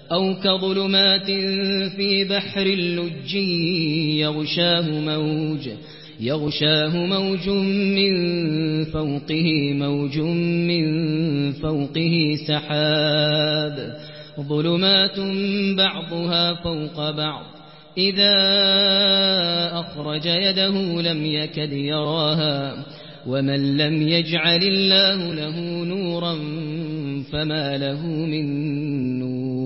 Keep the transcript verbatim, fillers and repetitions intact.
أو كظلمات في بحر اللج يغشاه موج يغشاه موج من فوقه موج من فوقه سحاب ظلمات بعضها فوق بعض إذا أخرج يده لم يكد يراها ومن لم يجعل الله له نورا فما له من نور